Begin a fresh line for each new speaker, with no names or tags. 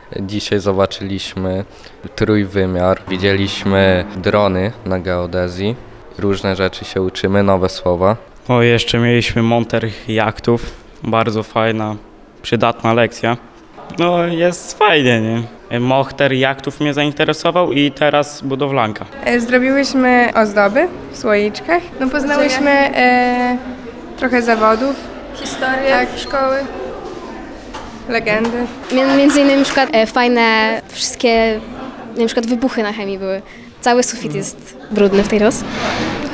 Dzisiaj zobaczyliśmy trójwymiar, widzieliśmy drony na geodezji, różne rzeczy się uczymy, nowe słowa.
O, jeszcze mieliśmy monter jachtów, bardzo fajna, przydatna lekcja. No jest fajnie, nie? Mochter jachtów mnie zainteresował i teraz budowlanka.
Zrobiłyśmy ozdoby w słoiczkach. No, poznałyśmy trochę zawodów,
Historię.
tak, szkoły, legendy.
Między innymi na przykład fajne wszystkie na przykład wybuchy na chemii były. Cały sufit jest brudny w tej roz.